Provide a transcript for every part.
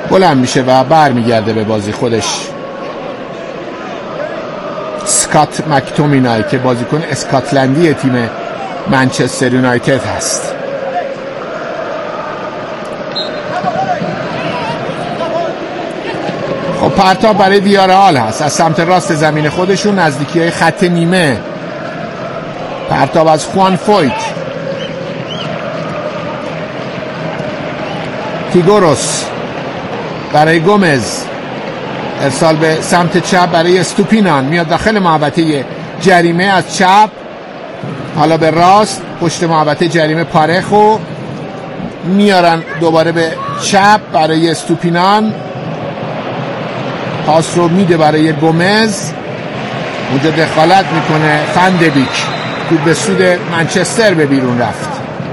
بلند میشه و برمیگرده به بازی خودش. اسکات مکتومینای که بازیکن اسکاتلندی تیم منچستر یونایتد هست. خب پرتاب برای ویارال هست از سمت راست زمین خودشون نزدیکی های خط نیمه. پرتاب از خوان فویت، تیگوروس برای گومز، ارسال به سمت چپ برای استوپینان، میاد داخل محوطه جریمه از چپ، حالا به راست پشت محوطه جریمه پارخو میارن دوباره به چپ برای استوپینان، پاس رو میده برای گومز، اونجا دخالت میکنه فندبیک، تو به سود منچستر به بیرون رفت.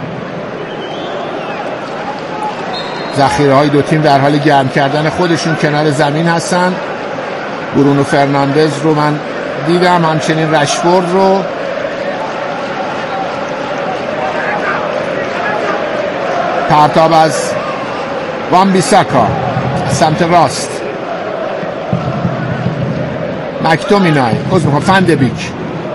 ذخیره‌های دو تیم در حال گرم کردن خودشون کنار زمین هستن. برونو فرناندز رو من دیدم، همچنین رشفورد رو. پرتاب از وان بیساکا سمت راست، مکتومینای فندبیک،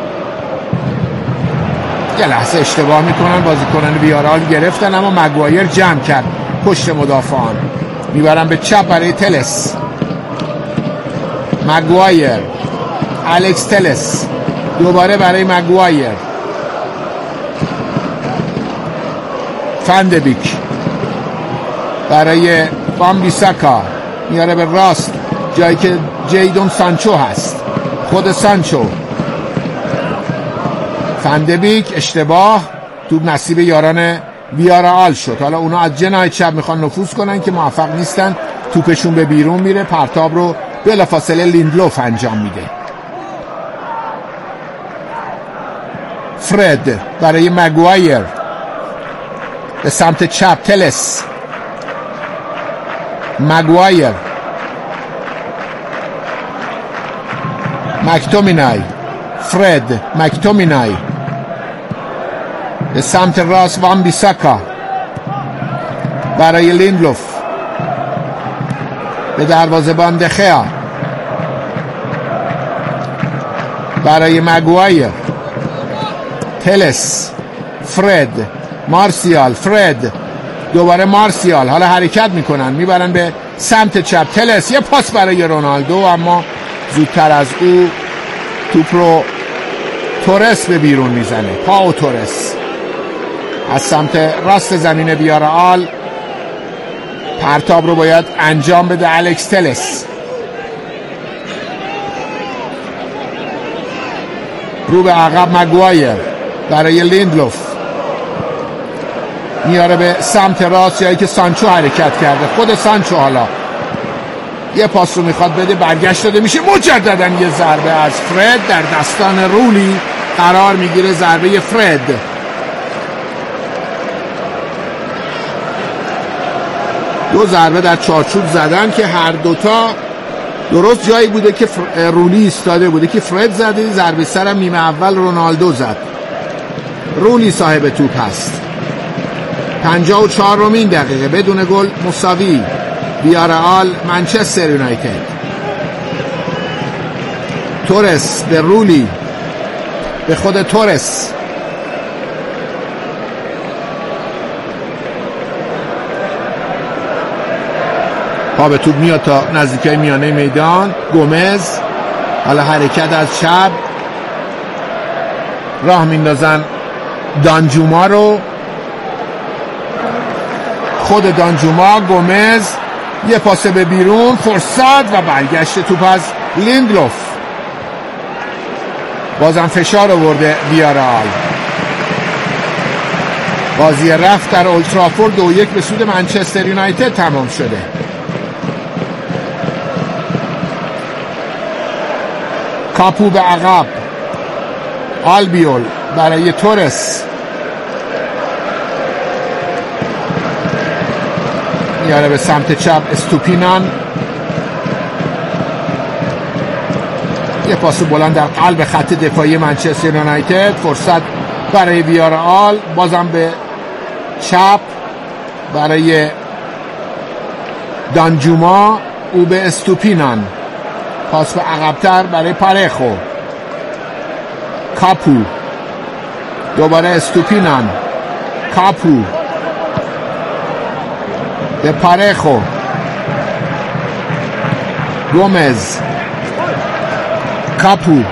یه لحظه اشتباه میکنن بازیکنان ویارال، گرفتن اما مگوایر جمع کرد پشت مدافعان، میبرن به چپ برای تلس، مگوایر، الکس تلس دوباره برای مگوایر، فندبیک برای وان بیساکا، میاره به راست جایی که جیدون سانچو هست، خود سانچو، فندبیک اشتباه، توپ نصیب یاران ویارال شد. حالا اونا از جناح چپ میخوان نفوذ کنن که موفق نیستن، توپشون به بیرون میره، پرتاب رو بلافاصله لیندلوف انجام میده. فرد برای مگوایر به سمت چپ، تلس، مگوایر، مکتومینای، فرد، مکتومینای به سمت راست، وان بیساکا برای لیندلوف به دروازه‌بان دخیا برای مگوایر، تلس، فرد، مارسیال، فرد دوباره مارسیال، حالا حرکت میکنن میبرن به سمت چپ، تلس، یه پاس برای رونالدو اما زودتر از او توپ رو تورس به بیرون میزنه. پاو تورس از سمت راست زمین ویارال، پرتاب رو باید انجام بده الکس تلس، رو به عقب مگوایر برای لیندلوف، میاره به سمت راست جایی که سانچو حرکت کرده، خود سانچو حالا یه پاس رو میخواد بده، برگشت داده میشه، مجددا یه ضربه از فرد در دستان رولی قرار میگیره، ضربه فرد. دو ضربه در چارچوب زدن که هر دوتا درست جایی بوده که رولی ایستاده بوده که فرد زده، ضربه سرم نیمه اول رونالدو زد، رولی صاحب توپ هست. 54 دقیقه بدون گل مساوی، ویارال منچستر یونایتد. تورس به رولی، به خود تورس، پا به توپ میاد تا نزدیکی میانه میدان، گومز حالا حرکت از چپ، راه میندازن دانجوما رو، خود دانجوما، گومز، یه پاس به بیرون، فرصت و برگشت توپ از لیندلوف، بازم فشار آورده ویارال. بازی رفت در اولترافورد 2-1 به سود منچستر یونایتد تمام شده. کاپو به عقب، آلبیول برای تورس، میاره به سمت چپ استوپینان، یه پاس بلند در قلب خط دفاعی منچستر یونایتد، فرصت برای ویارال، بازم به چپ برای دانجوما او به استوپینان، پاس به عقبتر برای پارهخو. کاپو دوباره استوپینان، کاپو به پارهخو. گومز، کاپو.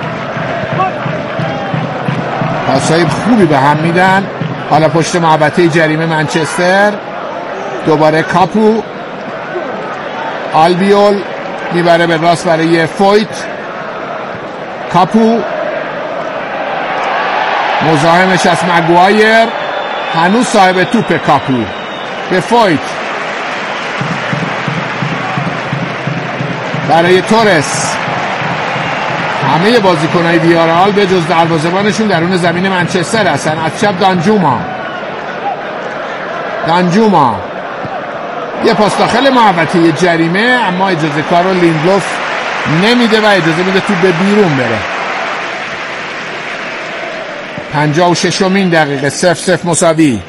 پاسای خوبی به هم میدن. حالا پشت محوطه جریمه منچستر، دوباره کاپو. آلبیول میبره به راست برای فویت. کاپو مزاحمش از مگوایر، هنوز صاحب توپ. کاپو به فویت برای تورس. همه بازیکن‌های ویارال به جز دروازه‌بانشون درون زمین منچستر هستن. از چپ دانجوما یه پاس داخل محوطه جریمه، اما اجازه کار رو لیندلوف نمیده و اجازه میده تو به بیرون بره. 56مین دقیقه 0-0 مساوی.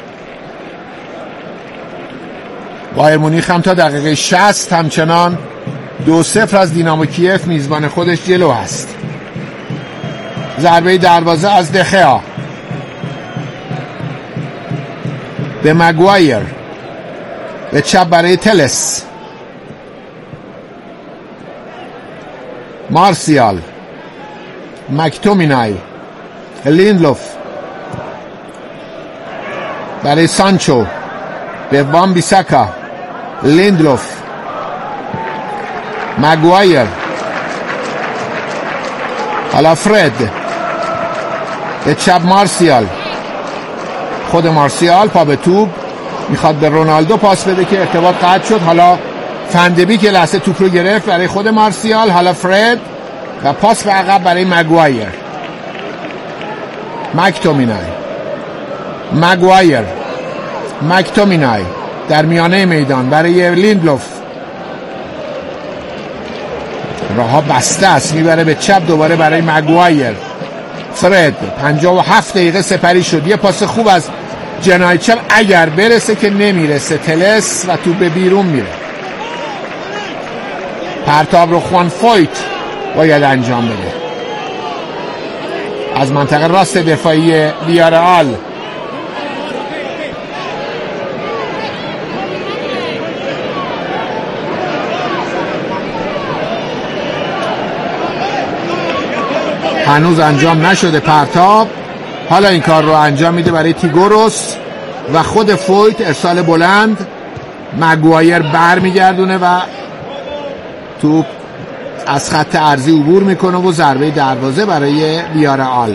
بایر مونیخ هم تا دقیقه 60 همچنان 2-0 از دینامو کیف میزبان خودش جلو هست. ضربه دروازه از دخیا به مگوایر، به چپ برای تلس. مارسیال، مکتومینای، لیندلوف برای سانچو، به وان بیساکا. لیندلوف، مگوایر، حالا فرد به چپ. مارسیال، خود مارسیال پا به توپ میخواد به رونالدو پاس بده که ارتباط قطع شد. حالا فندبی که لحظه توپ رو گرفت برای خود مارسیال. حالا فرد و پاس به عقب برای مگوایر. مکتومینای در میانه میدان برای لیندلوف. راهها بسته است، میبره به چپ دوباره برای مگوایر. فرد 57 دقیقه سپری شد. یه پاس خوب از جنایچل اگر برسه که نمیرسه. تلس و تو به بیرون میره. پرتاب رو خوان فویت باید انجام بده از منطقه راست دفاعی ویارال. هنوز انجام نشده پرتاب. حالا این کار رو انجام میده برای تیگوروس و خود فویت. ارسال بلند، مگوایر بر میگردونه و توپ از خط عرضی عبور میکنه و ضربه دروازه برای ویارال.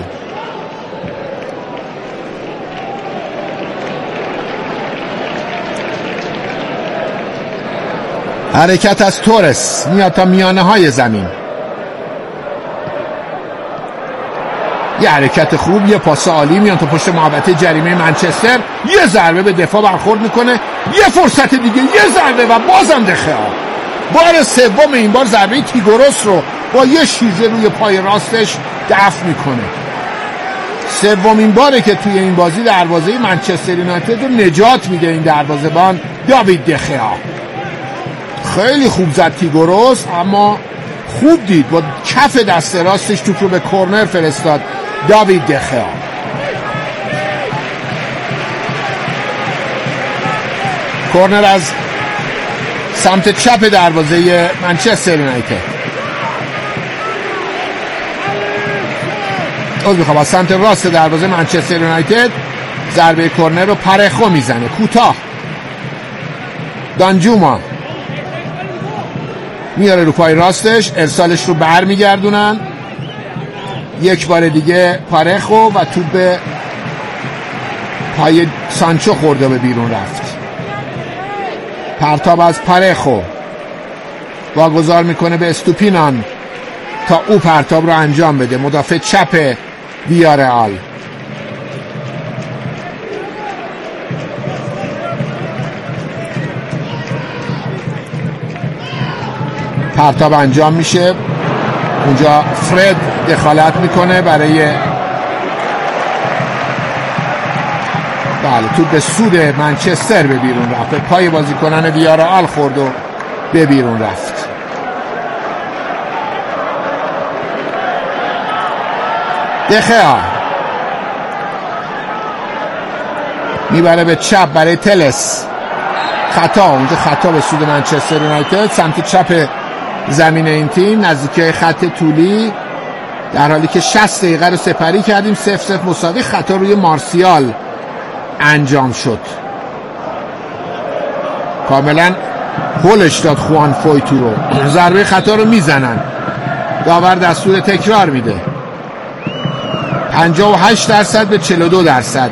حرکت از تورس میاد تا میانه های زمین. یه حرکت خوب، یه پاس عالی، میان تا پشت محوطه جریمه منچستر. یه ضربه به دفاع برخورد میکنه، یه فرصت دیگه، یه ضربه و بازم دخیا. بار سوم این بار ضربه تیگوروس رو با یه شیرجه روی پای راستش دفع میکنه. سومین باره که توی این بازی دروازه منچستر یونایتد رو نجات میده این دروازه‌بان داوید دخیا. خیلی خوب زد تیگوروس، اما خوب دید با کف دست راستش توپ رو به کورنر فرستاد داوید دخیا. کورنر از سمت چپ دروازه منچستر یونایتد. میخوام از سمت راست دروازه منچستر یونایتد ضربه کورنر رو پارهخو میزنه کوتاه. دانجوما میاره رو پای راستش، ارسالش رو بر میگردونن. یک بار دیگه پارهخو و توپ به پای سانچو خورده به بیرون رفت. پرتاب از پارهخو واگذار میکنه به استوپینان تا او پرتاب رو انجام بده. مدافع چپ ویارال. پرتاب انجام میشه، اونجا فرد دخالت میکنه برای توپ به سود منچستر به بیرون رفت، به پای بازیکنان ویارال خورد و به بیرون رفت. دخیا میبره به چپ برای تلس. خطا، اونجا خطا به سود منچستر یونایتد، سمت چپ زمین این تیم نزدیکی خط طولی، در حالی که 60 دقیقه رو سپری کردیم. 0-0 مساوی. خطا روی مارسیال انجام شد، کاملا هولش داد خوان فویتو رو. ضربه خطا رو میزنن، داور دستور تکرار میده. 58% به 42%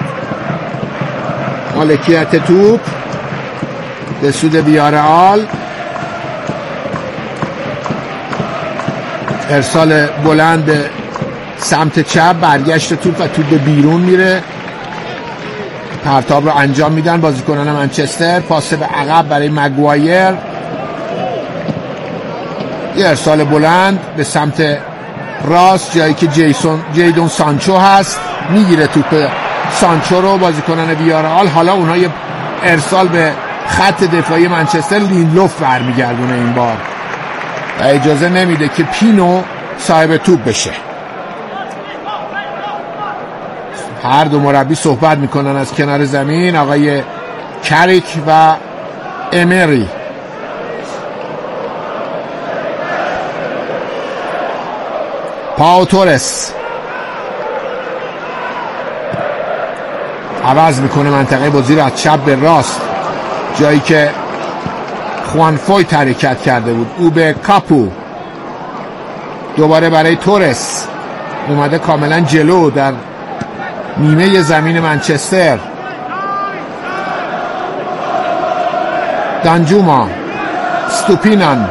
مالکیت توپ به سود ویارئال. ارسال بلند به سمت چپ، برگشت توپ و توپ به بیرون میره. پرتاب رو انجام میدن بازیکنان منچستر. پاس به عقب برای مگوایر. یه ارسال بلند به سمت راست، جایی که جیدون سانچو هست. میگیره توپ سانچو رو بازیکنان ویارئال. حالا اونها یه ارسال به خط دفاعی منچستر. لینلوف برمیگردونه این بار و اجازه نمیده که پینو صاحب توپ بشه. هر دو مربی صحبت میکنن از کنار زمین، آقای کریک و امری. پاو تورس عوض میکنه منطقه بازی رو از چپ به راست، جایی که خوان فویت حرکت کرده بود. او به کاپو، دوباره برای تورس، اومده کاملا جلو در نیمه زمین منچستر. دانجوما، ستوپینان،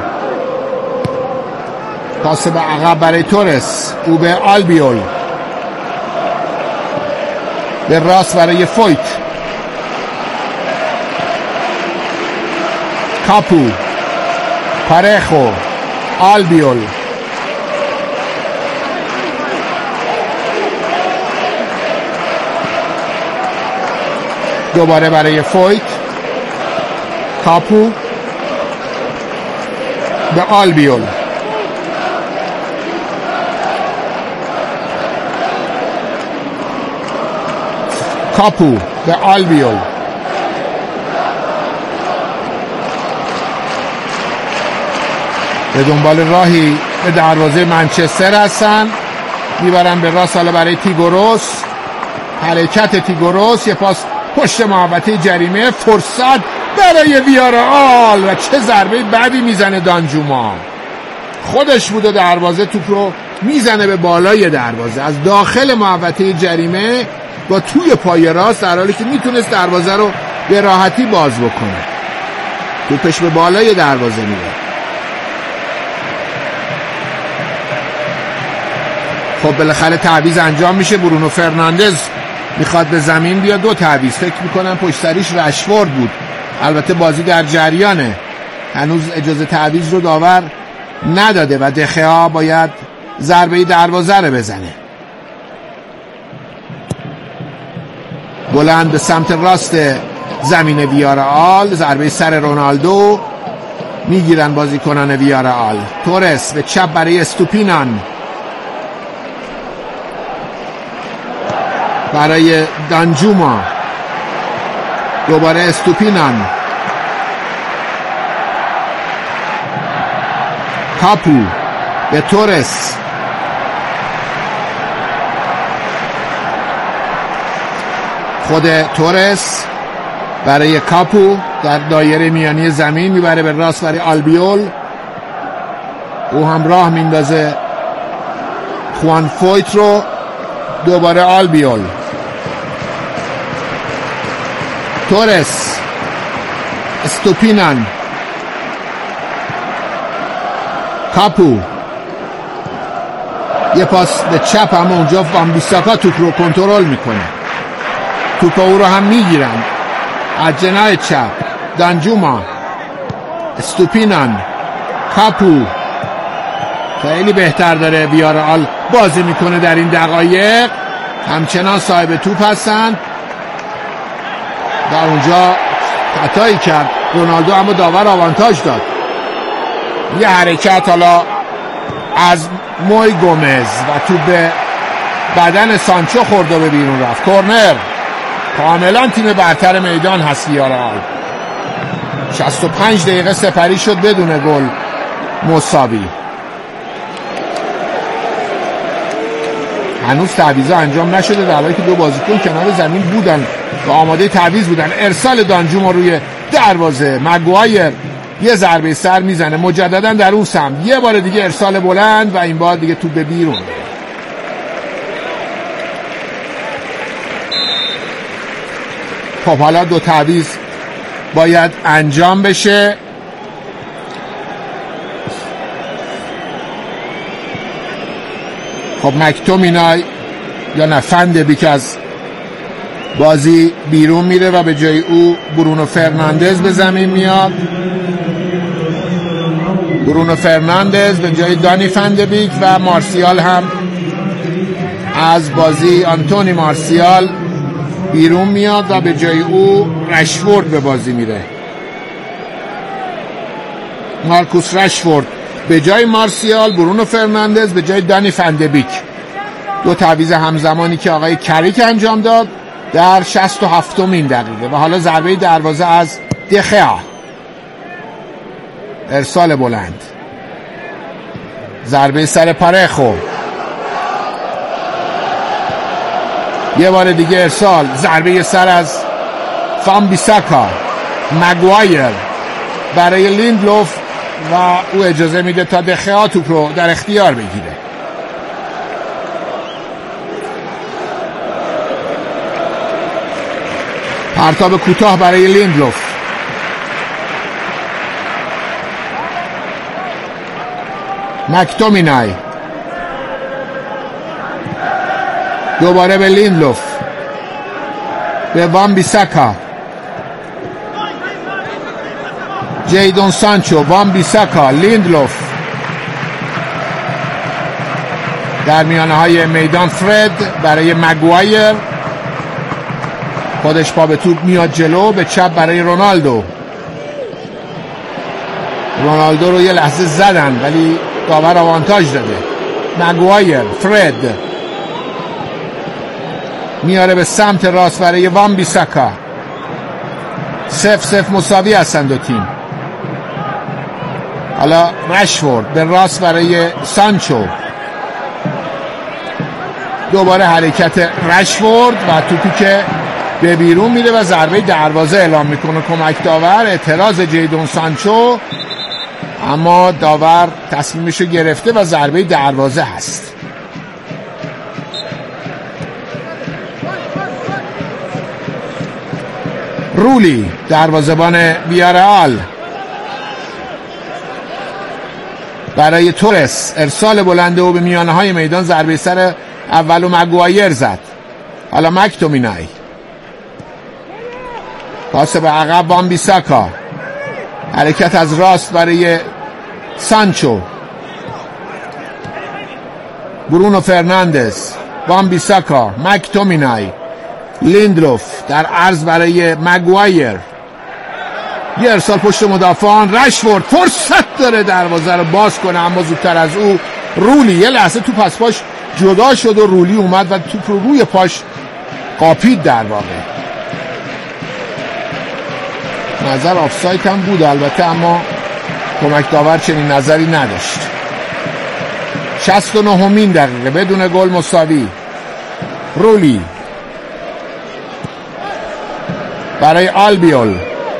پاس به عقب برای تورس. او به آلبیول، به راست برای فویت. کاپو، پارخو، آلبیول، دوباره برای فویت. کاپو به آلبیول. کاپو به آلبیول. به دنبال راهی به دروازه منچستر هستن، میبرن به راست. حالا برای تیگوروس، حرکت تیگوروس، یه پاس پشت محوطه جریمه، فرصت برای ویارئال و چه ضربه بعدی میزنه دانجوما. خودش بود و دروازه توپ رو میزنه به بالای دروازه از داخل محوطه جریمه با توی پای راست، در حالی که میتونست دروازه رو به راحتی باز بکنه. توپش به بالای دروازه میره. خب بالاخره تعویض انجام میشه. برونو فرناندز میخواد به زمین بیاد. دو تعویض، فکر میکنم پشت سریش رشفورد بود. البته بازی در جریانه، هنوز اجازه تعویض رو داور نداده و دخیا باید ضربه دروازه رو بزنه. بلند به سمت راست زمین ویارئال، ضربه سر رونالدو. میگیرن بازیکنان ویارئال. تورس به چپ برای استوپینان، برای دانجوما، دوباره استوپینان. کاپو به تورس، خود تورس برای کاپو در دایره میانی زمین، میبره به راست برای آلبیول. او هم راه میندازه خوان فویت رو. دوباره آلبیول، تورس، استوپینان، کاپو. یه پاس به چپ، هم اونجا فامبیساکا توپ رو کنترل میکنه. توپ او رو هم میگیرن از جناح چپ. دانجوما، استوپینان، کاپو. خیلی بهتر داره ویارئال بازی میکنه در این دقایق. همچنان صاحب توپ هستن. در اونجا خطایی کرد رونالدو، اما داور آوانتاژ داد. یه حرکت حالا از موی گومز و تو به بدن سانچو خورد و به بیرون رفت. کورنر. کاملا تیم برتر میدان هست ویارال. 65 دقیقه سپری شد بدون گل مساوی. هنوز تعویضا انجام نشده در حالی که دو بازیکن کنار زمین بودن و آماده تعویض بودن. ارسال دانجوما روی دروازه. مگوایر یه ضربه سر میزنه مجددا در اون سمت. یه بار دیگه ارسال بلند و این بار دیگه توپ به بیرون. خب حالا دو تعویض باید انجام بشه. خب مکتومینای یا نه فندبیک از بازی بیرون میره و به جای او برونو فرناندز به زمین میاد. برونو فرناندز به جای دانی فندبیک و مارسیال هم از بازی آنتونی مارسیال بیرون میاد و به جای او رشفورد به بازی میره. مارکوس رشفورد به جای مارسیال، برونو فرناندز به جای دانی فندبیک. دو تعویض همزمانی که آقای کریک انجام داد در 67مین دقیقه. و حالا ضربه دروازه از دخیا. ارسال بلند. ضربه سر پارخو. یه بار دیگه ارسال. ضربه سر از فان بیساکا. مگوایر برای لیندلوف و او اجازه میده تا دخیا توپ رو در اختیار بگیره. پرتاب کوتاه برای لیندلوف. مکتومینای دوباره به لیندلوف. به وان بیساکا. جیدون سانچو. وان بیساکا. لیندلوف در میانه های میدان. فرد برای مگوایر. خودش پا به توپ میاد جلو. به چپ برای رونالدو. رونالدو رو یه لحظه زدن ولی داور آوانتاژ داده. مگوایر. فرد میاره به سمت راست برای وان بیساکا. 0-0 مساوی هستن دو تیم. حالا رشفورد به راست برای سانچو. دوباره حرکت رشفورد و توپی که به بیرون میره و ضربه دروازه اعلام میکنه کمک داور. اعتراض جیدون سانچو اما داور تصمیمشو گرفته و ضربه دروازه هست. رولی دروازه‌بان ویارال برای تورس. ارسال بلنده و به میانه های میدان. ضربه سر اولو مگوایر زد. حالا مکتومینای. پاس به عقب وان بیساکا. حرکت از راست برای سانچو. برونو فرناندز. وان بیساکا. مکتومینای. لیندلوف در عرض برای مگوایر. یه ارسال پشت مدافعان. رشفورد فرصت داره دروازه رو باز کنه اما زودتر از او رولی. یه لحظه توپ از پاش جدا شد و رولی اومد و توپ رو روی پاش قاپید. در واقع نظر آفساید هم بود البته اما کمک داور چنین نظری نداشت. 69مین دقیقه بدون گل مساوی. رولی برای آلبیول.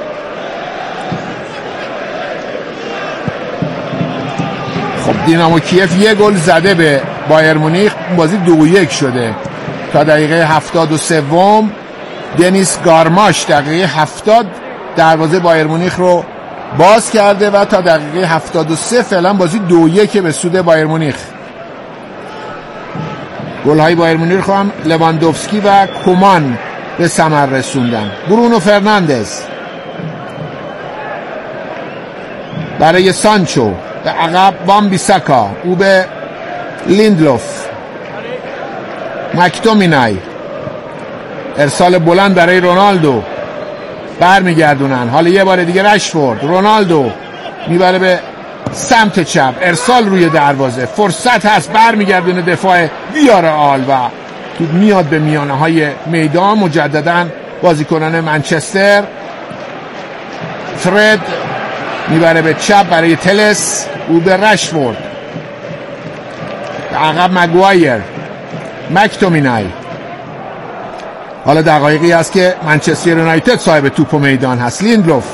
خب دینامو کیف یه گل زده به بایر مونیخ. بازی 2-1 شده. تا دقیقه 73 دنیس گارماش دقیقه 70 دروازه بایر مونیخ رو باز کرده و تا دقیقه 73 فعلا بازی 2-1 به سود بایر مونیخ. گل‌های بایر مونیخ هم لواندوفسکی و کومان به ثمر رسوندن. برونو فرناندز برای سانچو. به عقب وان بیساکا. او به لیندلوف. مکتومینای. ارسال بلند برای رونالدو. برمیگردونن. حالا یه بار دیگه رشفورد. رونالدو میبره به سمت چپ، ارسال روی دروازه، فرصت هست، برمیگردونه دفاع ویارئال و توپ میاد به میانه های میدان. مجددا بازیکنان منچستر، فرد میبره به چپ برای تلس، او به رشفورد، عقب مگوایر، مکتومینای. حالا دقایقی است که منچستر یونایتد صاحب توپ و میدان هست. لیندلوف،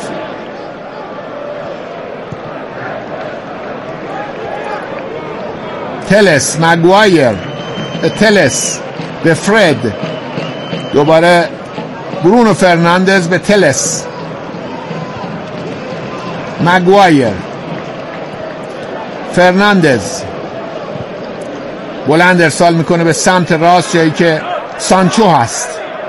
تلس، مگوایر، تلس به فرد، دوباره برونو فرناندز به تلس، مگوایر، فرناندز بلند ارسال میکنه به سمت راست جایی که سانچو هست.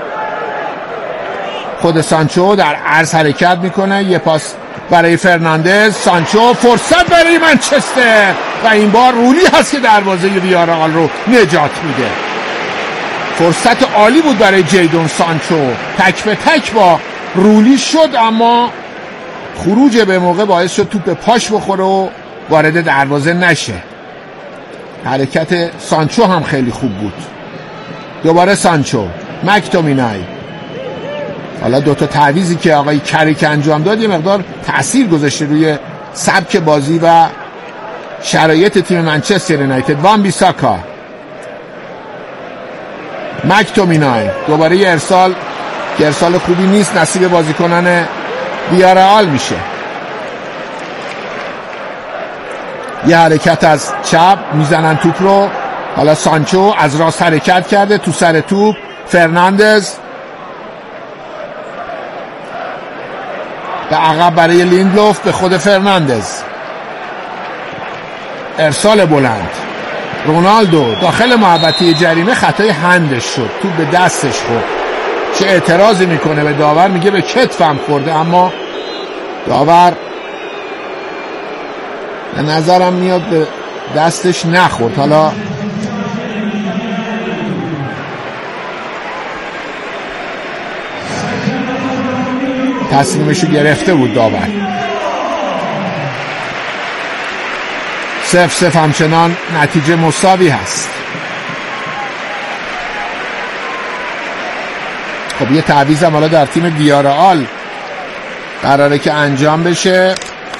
خود سانچو در عرض حرکت میکنه، یه پاس برای فرناندز، سانچو، فرصت برای منچستر و این بار رولی هست که دروازه ویارئال رو نجات میده. فرصت عالی بود برای جیدون سانچو، تک به تک با رولی شد اما خروج به موقع باعث شد توپ به پاش بخوره و وارد دروازه نشه. حرکت سانچو هم خیلی خوب بود. دوباره سانچو، مکتومینای. حالا دوتا تعویضی که آقای کریک انجام داد یه مقدار تأثیر گذاشته روی سبک بازی و شرایط تیم منچستر یونایتد. وان بیساکا، مکتومینای، دوباره یه ارسال که ارسال خوبی نیست، نصیب بازیکنان ویارئال میشه. یه حرکت از چپ میزنن توپ رو. حالا سانچو از راست حرکت کرده تو سر توپ، فرناندز به عقب برای لیندلوف، به خود فرناندز، ارسال بلند، رونالدو داخل محوطه جریمه، خطای هندش شد، توپ به دستش خورد. چه اعتراضی میکنه به داور، میگه به کتفم خورده، اما داور به نظرم میاد به دستش نخورد. حالا تصمیمشو گرفته بود داور. 0-0 همچنان نتیجه مساوی هست. خب یه تعویض هم حالا در تیم ویارئال قراره که انجام بشه.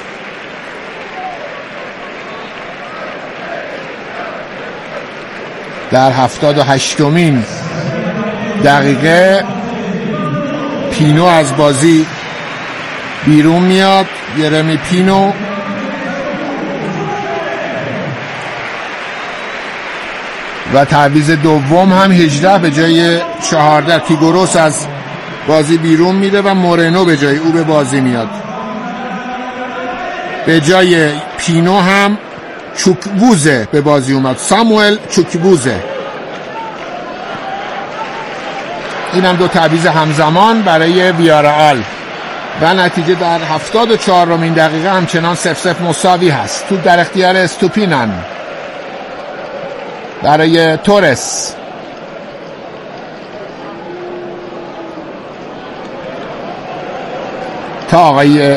در 78مین دقیقه پینو از بازی بیرون میاد، یرمی پینو. و تعویض دوم هم 18 به جای 14. تیگوروس از بازی بیرون میره و مورنو به جای او به بازی میاد. به جای پینو هم چوکبوزه به بازی اومد، ساموئل چوکبوزه. این هم دو تعویض همزمان برای ویارئال و نتیجه در 74مین دقیقه همچنان 0-0 مساوی هست. توپ در اختیار استوپینان برای تورس. تا آقای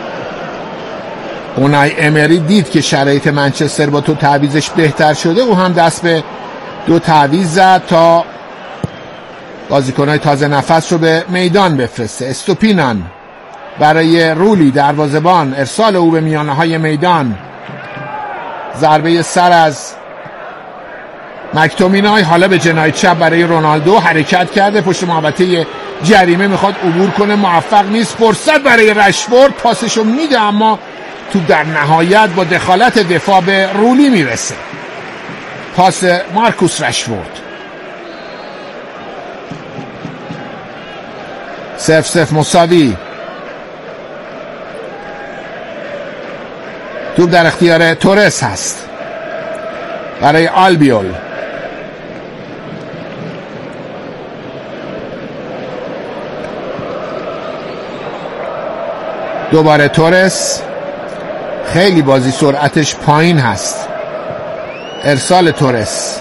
اونای امری دید که شرایط منچستر با تو تعویضش بهتر شده، او هم دست به دو تعویض زد تا بازیکن‌های تازه نفس رو به میدان بفرسته. استوپینان برای رولی دروازه‌بان، ارسال او به میانه‌های میدان، ضربه سر از مکتومینای. حالا به جناح چپ برای رونالدو، حرکت کرده پشت محوطه جریمه، میخواد عبور کنه، موفق نیست. فرصت برای رشفورد، پاسشو میده اما تو در نهایت با دخالت دفاع به رولی میرسه. پاس مارکوس رشفورد. 0-0 مساوی. توپ در اختیار تورس هست برای آلبیول. دوباره تورس، خیلی بازی سرعتش پایین هست. ارسال تورس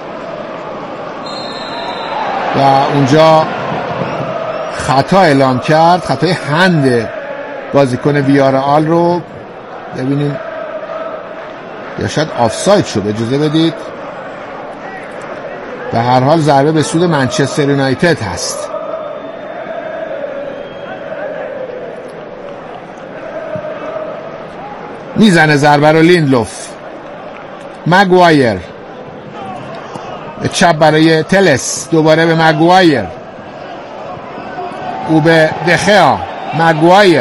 و اونجا خطا اعلام کرد، خطای هند بازیکن ویارئال رو. ببینیم یا شاید آفساید شد. اجازه بدید. به هر حال ضربه به سود منچستر یونایتد هست. میزنه ضربه رو لیندلوف. مگوایر به چپ برای تلس، دوباره به مگوایر، او به دخیا. مگوایر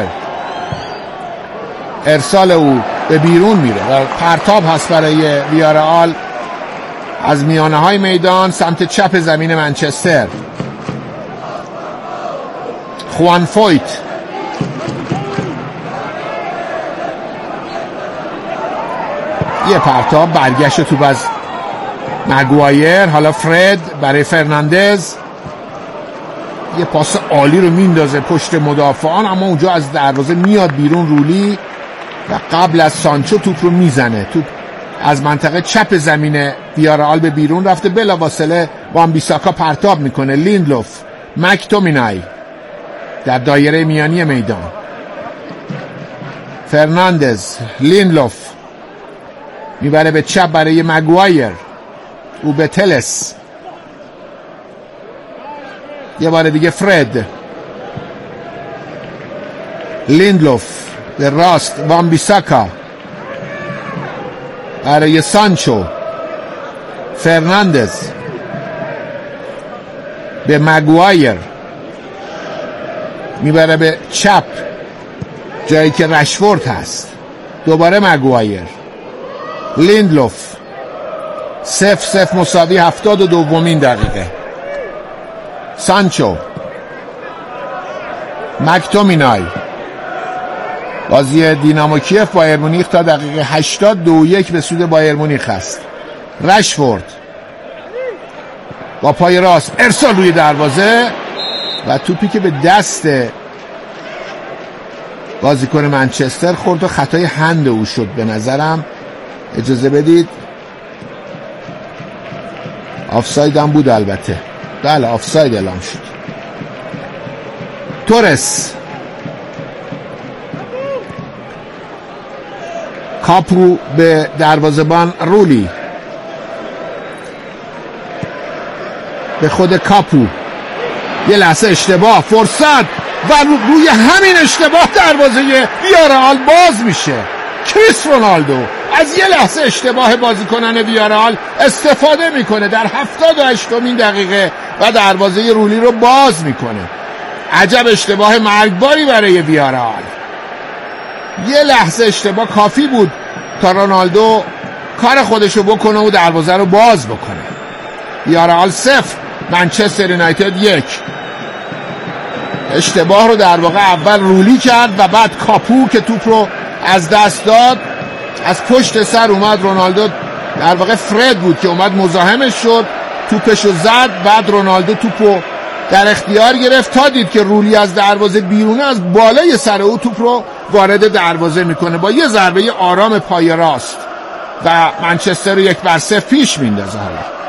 ارسال او به بیرون میره و پرتاب هست برای ویارئال از میانه های میدان سمت چپ زمین منچستر. خوان فویت یه پرتاب، برگشت توپ از مگوایر. حالا فرد برای فرناندز، یه پاس عالی رو میندازه پشت مدافعان، اما اونجا از دروازه میاد بیرون رولی و قبل از سانچو توپ رو میزنه. توپ از منطقه چپ زمین ویارئال به بیرون رفته. بلافاصله وان بیساکا پرتاب میکنه. لیندلوف، مکتومینای در دایره میانی میدان. فرناندز، لیندلوف میبره به چپ برای مگوایر، او به تلس، یه بار دیگه فرد، لیندلوف به راست، وان بیساکا برای سانچو، فرناندز به مگوایر میبره به چپ جایی که رشفورد هست، دوباره مگوایر، لیندلوف. 0-0 مساوی 72مین دقیقه. سانچو، مکتومینای. بازی دینامو کیف بایر مونیخ تا دقیقه 80 2-1 به سود بایر مونیخ است. رشفورد با پای راست ارسال روی دروازه و توپی که به دست بازیکن منچستر خورد و خطای هند او شد به نظرم. اجازه بدید. آفساید هم بود البته. بله آفساید اعلام شد. تورس، کاپو به دروازه‌بان رولی، به خود کاپو، یه لحظه اشتباه، فرصت و روی همین اشتباه دروازه ویارئال باز میشه. کریس رونالدو از یه لحظه اشتباه بازیکنان ویارئال استفاده میکنه در 78مین دقیقه و دروازه رولی رو باز میکنه. عجب اشتباه مرگباری برای ویارئال. یه لحظه اشتباه کافی بود تا رونالدو کار خودشو بکنه و دروازه رو باز بکنه. ویارئال 0 منچستر یونایتد 1. اشتباه رو در واقع اول رولی کرد و بعد کاپو که توپ رو از دست داد، از پشت سر اومد رونالدو، در واقع فرد بود که اومد مزاحمش شد، توپشو زد، بعد رونالدو توپو در اختیار گرفت تا دید که رولی از دروازه بیرونه، از بالای سر او توپ رو وارد دروازه میکنه با یه ضربه آرام پای راست و منچستر رو 1-0 پیش میندازه.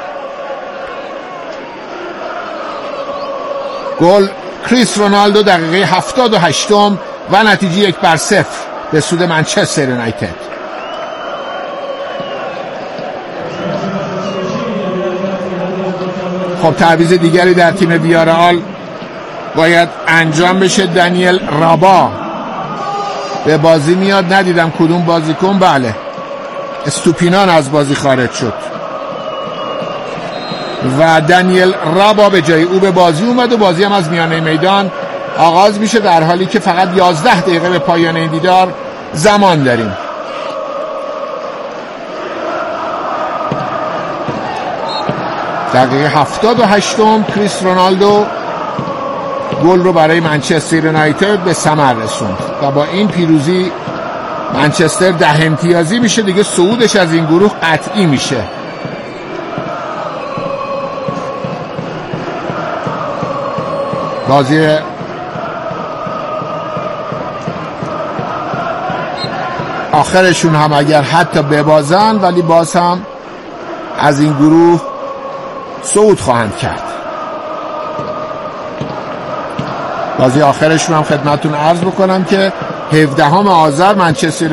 گل کریس رونالدو دقیقه 78 و نتیجه 1-0 به سود منچستر یونایتد. خب تعویض دیگری در تیم ویارئال باید انجام بشه. دنیل رابا به بازی میاد. ندیدم کدوم بازیکن. بله استوپینان از بازی خارج شد و دنیل رابا به جای او به بازی اومد و بازی هم از میانه میدان آغاز میشه، در حالی که فقط 11 دقیقه به پایان این دیدار زمان داریم. دقیقه 78 کریس رونالدو گل رو برای منچستر یونایتد به ثمر رسوند و با این پیروزی منچستر 10 امتیازی میشه. دیگه صعودش از این گروه قطعی میشه. بازی آخرشون هم اگر حتی ببازن ولی باز هم از این گروه صعود خواهند کرد. بازی آخرشون هم خدمتتون عرض بکنم که 17 آذر منچستر